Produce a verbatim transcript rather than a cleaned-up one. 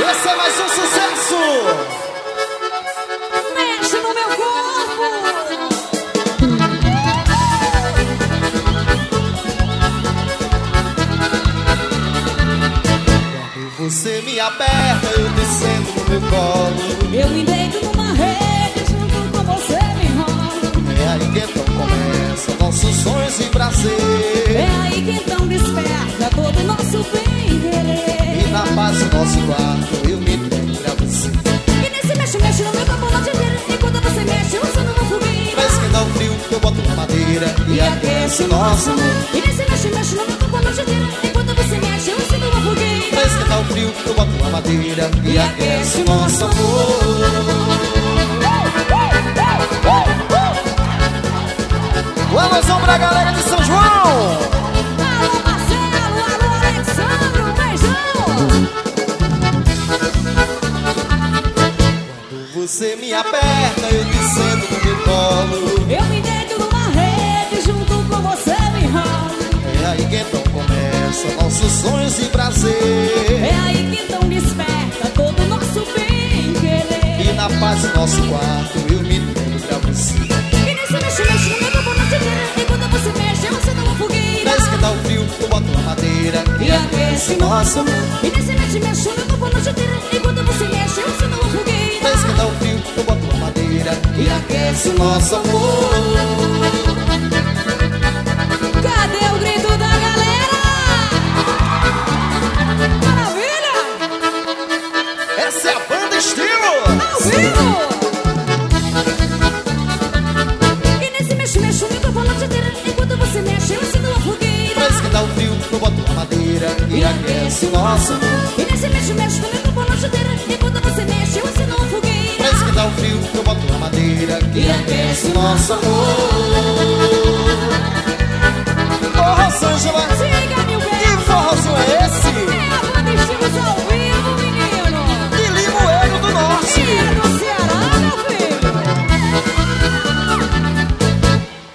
Esse é mais um sucesso. Mexe no meu corpo. Quando você me aperta, eu descendo no meu colo. Eu me deito numa rede, junto com você me enrolo. É aí que então começa nossos sonhos e prazer. É aí que então desperta todo o nosso bem-querer. E na paz do nosso quarto eu me entrego pra você. E nesse mexe, mexe no meu corpo a noite inteira. Enquanto você mexe, usando uma fogueira. Pra esquentar o frio, eu boto uma madeira e aquece o nosso amor. E nesse mexe, mexe no meu corpo a noite inteira. Enquanto você mexe, usando uma fogueira. Pra esquentar o frio, eu boto uma madeira e aquece o nosso amor. Um alusão pra galera de São João. Alô Marcelo, alô Alexandre, um beijão. Quando você me aperta, eu descendo no meu colo. Eu me deito numa rede, junto com você me enrolo. É aí que então começa nossos sonhos e prazer. É aí que então desperta todo o nosso bem-querer. E na paz do nosso quarto eu me entrego pra você. E nesse mexe, mexe no meu corpo a noite inteira. Enquanto você mexe, eu acendo uma fogueira. Pra esquentar o frio, eu boto uma madeira E aquece nosso amor. E nesse mexe, mexe no meu corpo a noite inteira. Enquanto você mexe, eu acendo uma fogueira. Pra esquentar o frio, eu boto uma madeira e aquece o nosso amor. Cadê o grito da galera? Maravilha! Essa é a banda Estilo. Ao vivo! E nesse mexe, mexe no meu corpo a noite inteira. Enquanto você mexe, eu acendo uma fogueira. Pra esquentar o frio, eu boto uma madeira e aquece o nosso amor. E nesse mexe, mexe no meu corpo a noite inteira. Enquanto você mexe, eu acendo uma fogueira. Pra esquentar o frio, eu boto uma madeira e aquece o nosso amor.